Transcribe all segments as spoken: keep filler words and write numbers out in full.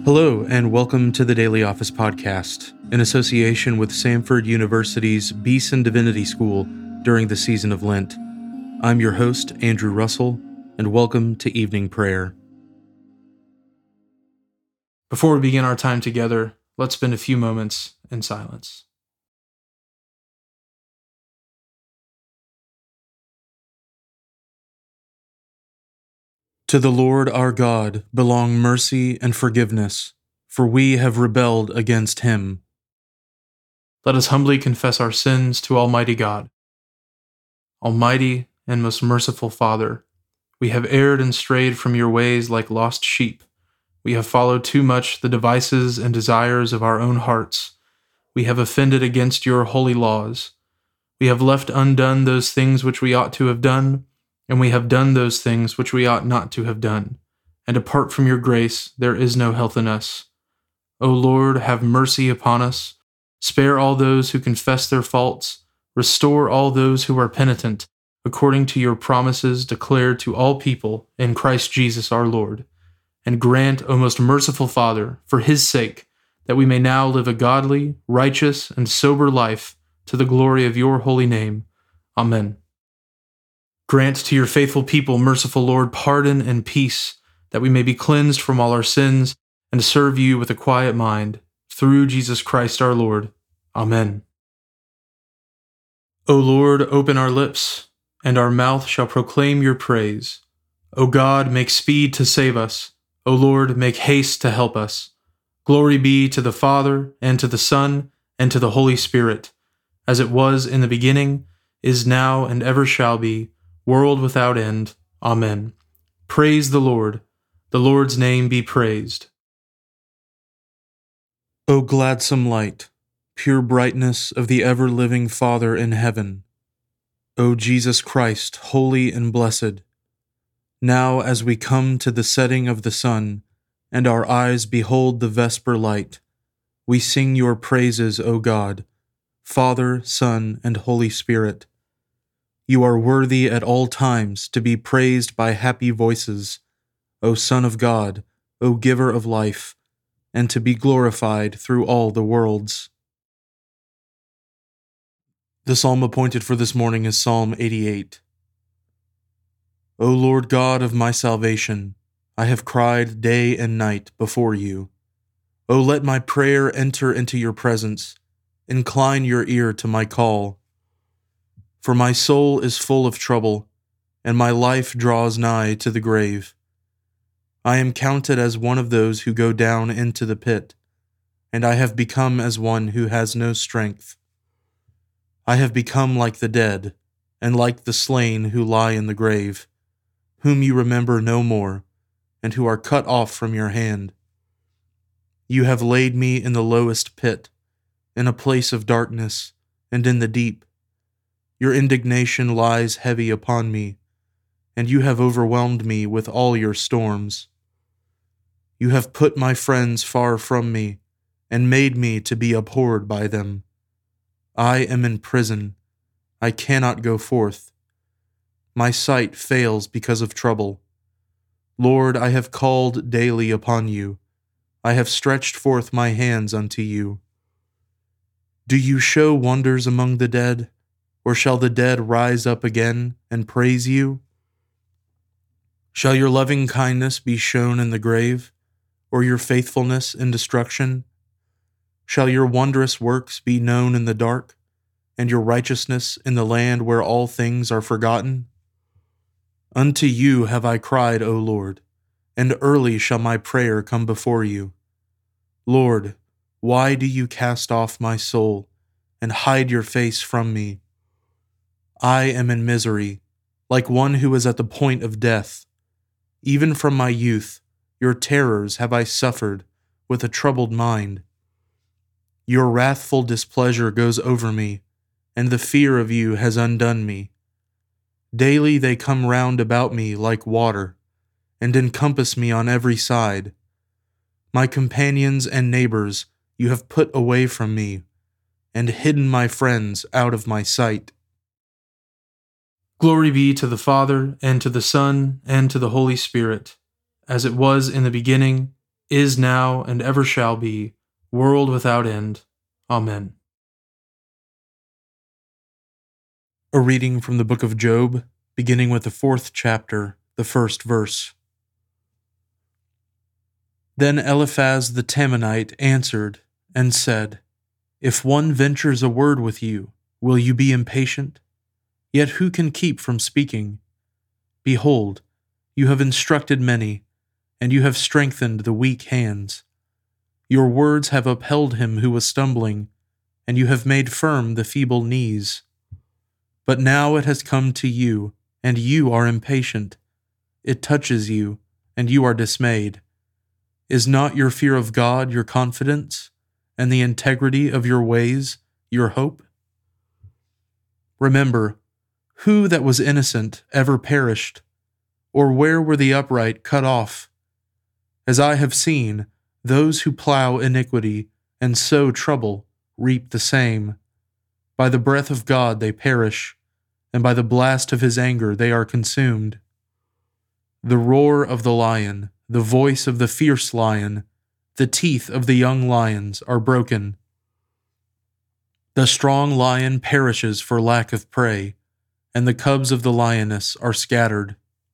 Hello, and welcome to the Daily Office Podcast, in association with Samford University's Beeson Divinity School during the season of Lent. I'm your host, Andrew Russell, and welcome to Evening Prayer. Before we begin our time together, let's spend a few moments in silence. To the Lord our God belong mercy and forgiveness, for we have rebelled against him. Let us humbly confess our sins to Almighty God. Almighty and most merciful Father, we have erred and strayed from your ways like lost sheep. We have followed too much the devices and desires of our own hearts. We have offended against your holy laws. We have left undone those things which we ought to have done, and we have done those things which we ought not to have done. And apart from your grace, there is no health in us. O Lord, have mercy upon us. Spare all those who confess their faults. Restore all those who are penitent, according to your promises declared to all people in Christ Jesus our Lord. And grant, O most merciful Father, for his sake, that we may now live a godly, righteous, and sober life to the glory of your holy name. Amen. Grant to your faithful people, merciful Lord, pardon and peace, that we may be cleansed from all our sins and serve you with a quiet mind, through Jesus Christ our Lord. Amen. O Lord, open our lips, and our mouth shall proclaim your praise. O God, make speed to save us. O Lord, make haste to help us. Glory be to the Father, and to the Son, and to the Holy Spirit, as it was in the beginning, is now, and ever shall be, world without end. Amen. Praise the Lord. The Lord's name be praised. O gladsome light, pure brightness of the ever-living Father in heaven, O Jesus Christ, holy and blessed, now as we come to the setting of the sun, and our eyes behold the vesper light, we sing your praises, O God, Father, Son, and Holy Spirit. You are worthy at all times to be praised by happy voices, O Son of God, O Giver of life, and to be glorified through all the worlds. The psalm appointed for this morning is Psalm eighty-eight. O Lord God of my salvation, I have cried day and night before you. O let my prayer enter into your presence. Incline your ear to my call. For my soul is full of trouble, and my life draws nigh to the grave. I am counted as one of those who go down into the pit, and I have become as one who has no strength. I have become like the dead, and like the slain who lie in the grave, whom you remember no more, and who are cut off from your hand. You have laid me in the lowest pit, in a place of darkness, and in the deep. Your indignation lies heavy upon me, and you have overwhelmed me with all your storms. You have put my friends far from me, and made me to be abhorred by them. I am in prison. I cannot go forth. My sight fails because of trouble. Lord, I have called daily upon you. I have stretched forth my hands unto you. Do you show wonders among the dead? Or shall the dead rise up again and praise you? Shall your loving kindness be shown in the grave, or your faithfulness in destruction? Shall your wondrous works be known in the dark, and your righteousness in the land where all things are forgotten? Unto you have I cried, O Lord, and early shall my prayer come before you. Lord, why do you cast off my soul, and hide your face from me? I am in misery, like one who is at the point of death. Even from my youth, your terrors have I suffered with a troubled mind. Your wrathful displeasure goes over me, and the fear of you has undone me. Daily they come round about me like water, and encompass me on every side. My companions and neighbors you have put away from me, and hidden my friends out of my sight. Glory be to the Father, and to the Son, and to the Holy Spirit, as it was in the beginning, is now, and ever shall be, world without end. Amen. A reading from the book of Job, beginning with the fourth chapter, the first verse. Then Eliphaz the Temanite answered and said, If one ventures a word with you, will you be impatient? Yet who can keep from speaking? Behold, you have instructed many, and you have strengthened the weak hands. Your words have upheld him who was stumbling, and you have made firm the feeble knees. But now it has come to you, and you are impatient. It touches you, and you are dismayed. Is not your fear of God your confidence, and the integrity of your ways your hope? Remember, who that was innocent ever perished, or where were the upright cut off? As I have seen, those who plow iniquity and sow trouble reap the same. By the breath of God they perish, and by the blast of his anger they are consumed. The roar of the lion, the voice of the fierce lion, the teeth of the young lions are broken. The strong lion perishes for lack of prey, and the cubs of the lioness are scattered.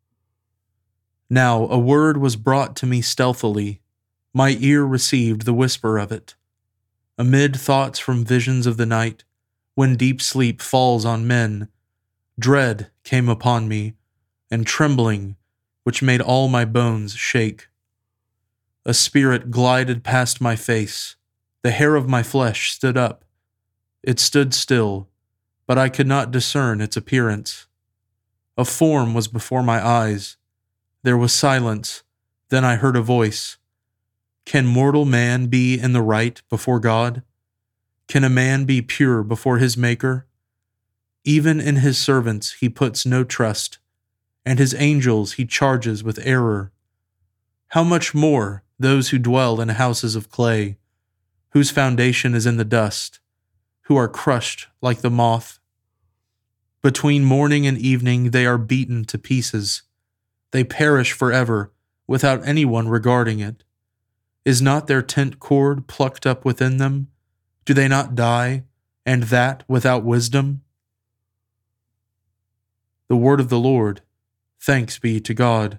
Now a word was brought to me stealthily, my ear received the whisper of it. Amid thoughts from visions of the night, when deep sleep falls on men, dread came upon me, and trembling, which made all my bones shake. A spirit glided past my face, the hair of my flesh stood up. It stood still, but I could not discern its appearance. A form was before my eyes. There was silence, then I heard a voice. Can mortal man be in the right before God? Can a man be pure before his Maker? Even in his servants he puts no trust, and his angels he charges with error. How much more those who dwell in houses of clay, whose foundation is in the dust, who are crushed like the moth? Between morning and evening they are beaten to pieces. They perish forever, without anyone regarding it. Is not their tent cord plucked up within them? Do they not die, and that without wisdom? The word of the Lord. Thanks be to God.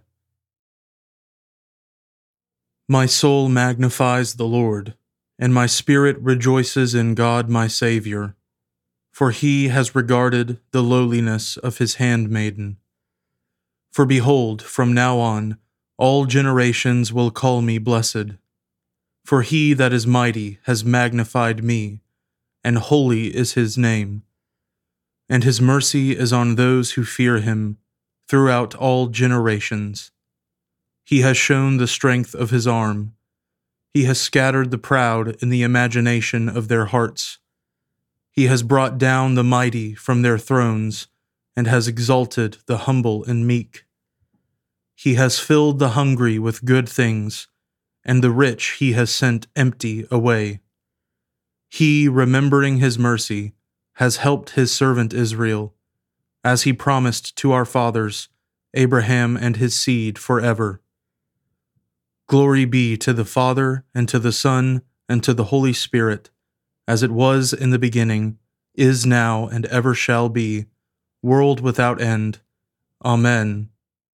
My soul magnifies the Lord, and my spirit rejoices in God my Savior, for he has regarded the lowliness of his handmaiden. For behold, from now on, all generations will call me blessed. For he that is mighty has magnified me, and holy is his name. And his mercy is on those who fear him throughout all generations. He has shown the strength of his arm. He has scattered the proud in the imagination of their hearts. He has brought down the mighty from their thrones, and has exalted the humble and meek. He has filled the hungry with good things, and the rich he has sent empty away. He, remembering his mercy, has helped his servant Israel, as he promised to our fathers, Abraham and his seed forever. Glory be to the Father, and to the Son, and to the Holy Spirit, as it was in the beginning, is now, and ever shall be, world without end. Amen.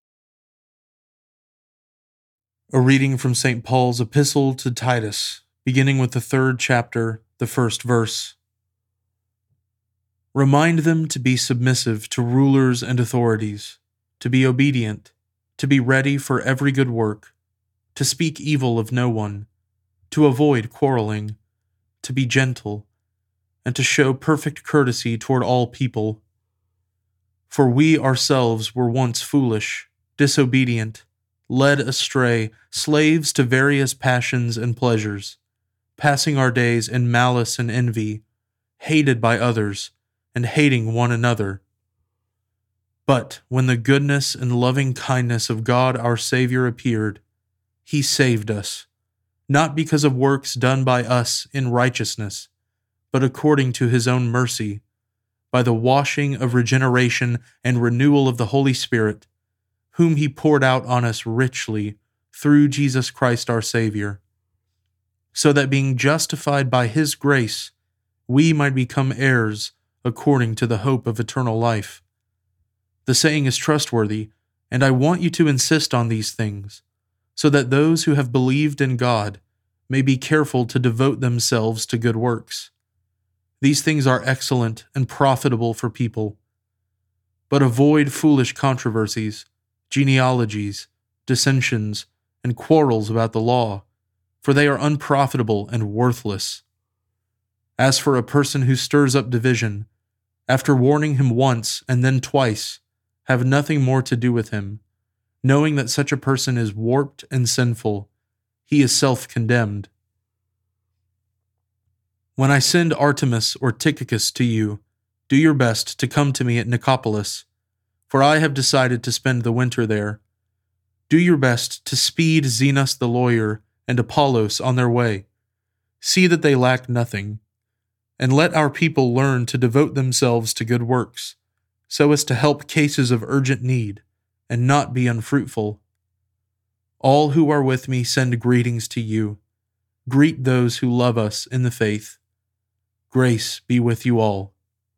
A reading from Saint Paul's Epistle to Titus, beginning with the third chapter, the first verse. Remind them to be submissive to rulers and authorities, to be obedient, to be ready for every good work, to speak evil of no one, to avoid quarreling, to be gentle, and to show perfect courtesy toward all people. For we ourselves were once foolish, disobedient, led astray, slaves to various passions and pleasures, passing our days in malice and envy, hated by others, and hating one another. But when the goodness and loving kindness of God our Savior appeared, he saved us, not because of works done by us in righteousness, but according to his own mercy, by the washing of regeneration and renewal of the Holy Spirit, whom he poured out on us richly through Jesus Christ our Savior, so that being justified by his grace, we might become heirs according to the hope of eternal life. The saying is trustworthy, and I want you to insist on these things, so that those who have believed in God may be careful to devote themselves to good works. These things are excellent and profitable for people. But avoid foolish controversies, genealogies, dissensions, and quarrels about the law, for they are unprofitable and worthless. As for a person who stirs up division, after warning him once and then twice, have nothing more to do with him, knowing that such a person is warped and sinful. He is self-condemned. When I send Artemas or Tychicus to you, do your best to come to me at Nicopolis, for I have decided to spend the winter there. Do your best to speed Zenos the lawyer and Apollos on their way. See that they lack nothing, and let our people learn to devote themselves to good works, so as to help cases of urgent need, and not be unfruitful. All who are with me send greetings to you. Greet those who love us in the faith. Grace be with you all.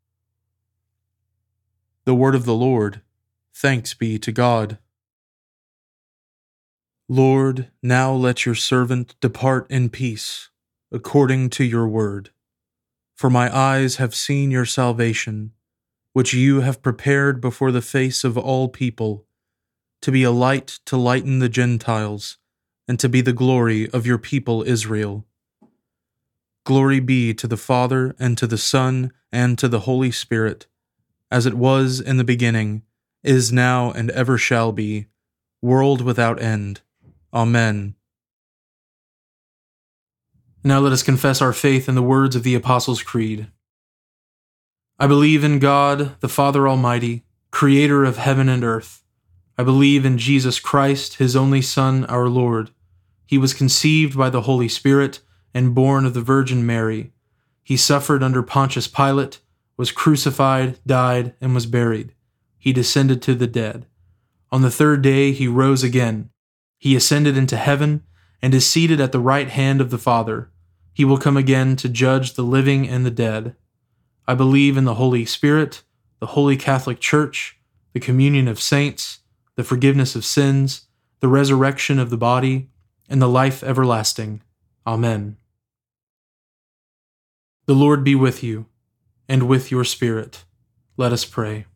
The word of the Lord. Thanks be to God. Lord, now let your servant depart in peace, according to your word. For my eyes have seen your salvation, which you have prepared before the face of all people, to be a light to lighten the Gentiles, and to be the glory of your people Israel. Glory be to the Father, and to the Son, and to the Holy Spirit, as it was in the beginning, is now, and ever shall be, world without end. Amen. Now let us confess our faith in the words of the Apostles' Creed. I believe in God, the Father Almighty, creator of heaven and earth. I believe in Jesus Christ, his only Son, our Lord. He was conceived by the Holy Spirit and born of the Virgin Mary. He suffered under Pontius Pilate, was crucified, died, and was buried. He descended to the dead. On the third day he rose again. He ascended into heaven and is seated at the right hand of the Father. He will come again to judge the living and the dead. I believe in the Holy Spirit, the Holy Catholic Church, the communion of saints, the forgiveness of sins, the resurrection of the body, and the life everlasting. Amen. The Lord be with you, and with your spirit. Let us pray.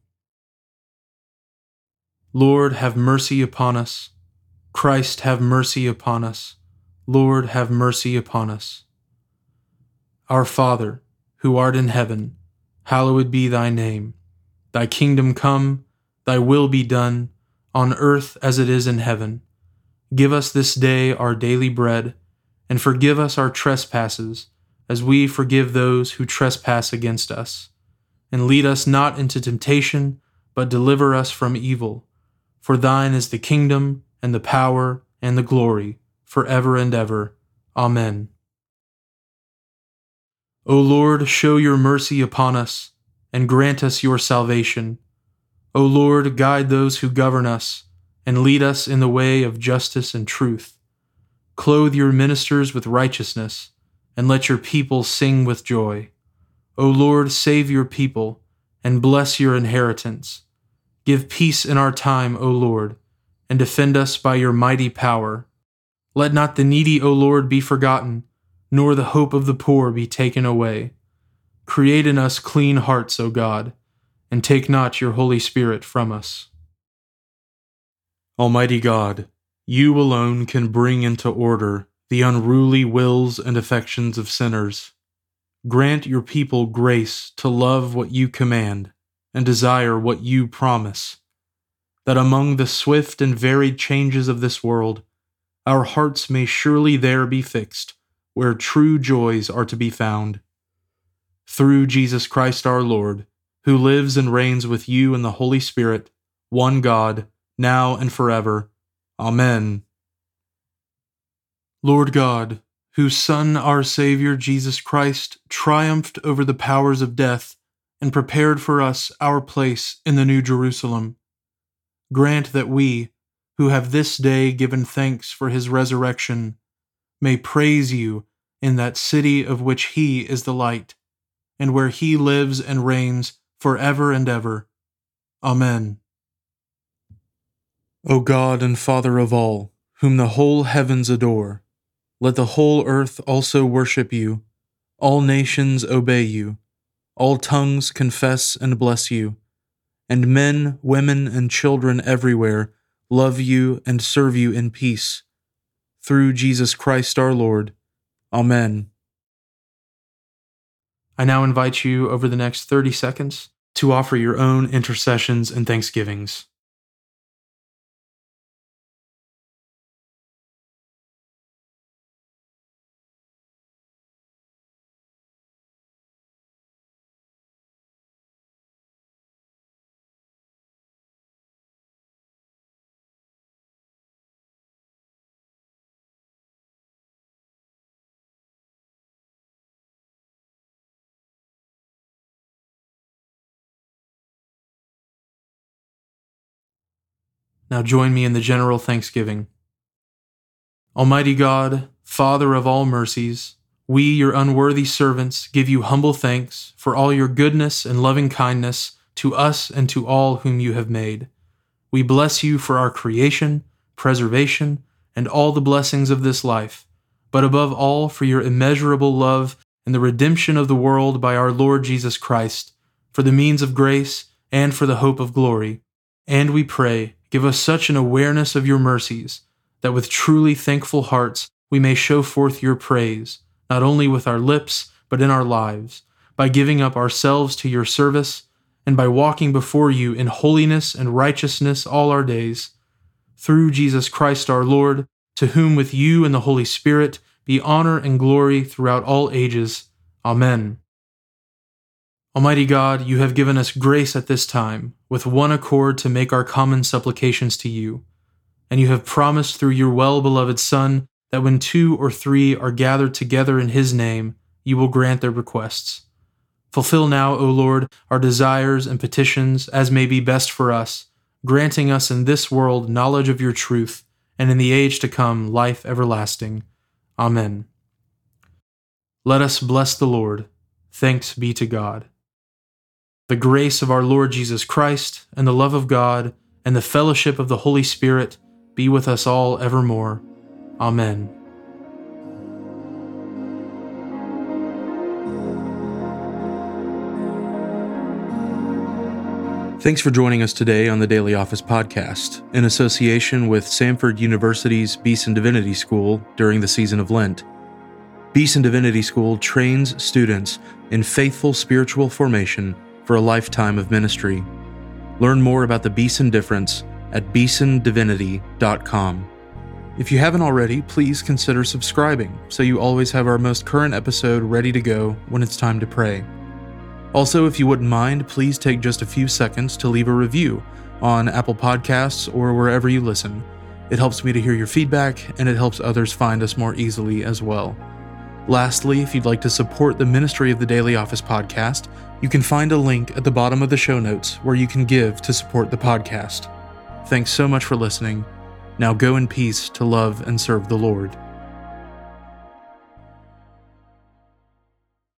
Lord, have mercy upon us. Christ, have mercy upon us. Lord, have mercy upon us. Our Father, who art in heaven, hallowed be thy name. Thy kingdom come, thy will be done, on earth as it is in heaven. Give us this day our daily bread, and forgive us our trespasses, as we forgive those who trespass against us. And lead us not into temptation, but deliver us from evil. For thine is the kingdom, and the power, and the glory, forever and ever. Amen. O Lord, show your mercy upon us, and grant us your salvation. O Lord, guide those who govern us, and lead us in the way of justice and truth. Clothe your ministers with righteousness, and let your people sing with joy. O Lord, save your people, and bless your inheritance. Give peace in our time, O Lord, and defend us by your mighty power. Let not the needy, O Lord, be forgotten, nor the hope of the poor be taken away. Create in us clean hearts, O God, and take not your Holy Spirit from us. Almighty God, you alone can bring into order the unruly wills and affections of sinners. Grant your people grace to love what you command and desire what you promise, that among the swift and varied changes of this world, our hearts may surely there be fixed, where true joys are to be found. Through Jesus Christ our Lord, who lives and reigns with you in the Holy Spirit, one God, now and forever. Amen. Lord God, whose Son, our Savior, Jesus Christ, triumphed over the powers of death and prepared for us our place in the New Jerusalem, grant that we, who have this day given thanks for his resurrection, may praise you in that city of which he is the light, and where he lives and reigns forever and ever. Amen. O God and Father of all, whom the whole heavens adore, let the whole earth also worship you, all nations obey you, all tongues confess and bless you, and men, women, and children everywhere love you and serve you in peace. Through Jesus Christ our Lord. Amen. I now invite you over the next thirty seconds to offer your own intercessions and thanksgivings. Now join me in the general thanksgiving. Almighty God, Father of all mercies, we, your unworthy servants, give you humble thanks for all your goodness and loving kindness to us and to all whom you have made. We bless you for our creation, preservation, and all the blessings of this life, but above all for your immeasurable love and the redemption of the world by our Lord Jesus Christ, for the means of grace and for the hope of glory. And we pray, give us such an awareness of your mercies, that with truly thankful hearts we may show forth your praise, not only with our lips, but in our lives, by giving up ourselves to your service, and by walking before you in holiness and righteousness all our days. Through Jesus Christ our Lord, to whom with you and the Holy Spirit be honor and glory throughout all ages. Amen. Almighty God, you have given us grace at this time, with one accord to make our common supplications to you. And you have promised through your well-beloved Son that when two or three are gathered together in his name, you will grant their requests. Fulfill now, O Lord, our desires and petitions as may be best for us, granting us in this world knowledge of your truth, and in the age to come life everlasting. Amen. Let us bless the Lord. Thanks be to God. The grace of our Lord Jesus Christ, and the love of God, and the fellowship of the Holy Spirit be with us all evermore. Amen. Thanks for joining us today on the Daily Office Podcast, in association with Samford University's Beeson Divinity School during the season of Lent. Beeson Divinity School trains students in faithful spiritual formation for a lifetime of ministry. Learn more about the Beeson difference at beeson divinity dot com. If you haven't already, please consider subscribing so you always have our most current episode ready to go when it's time to pray. Also, if you wouldn't mind, please take just a few seconds to leave a review on Apple Podcasts or wherever you listen. It helps me to hear your feedback, and it helps others find us more easily as well. Lastly, if you'd like to support the ministry of the Daily Office Podcast, you can find a link at the bottom of the show notes where you can give to support the podcast. Thanks so much for listening. Now go in peace to love and serve the Lord.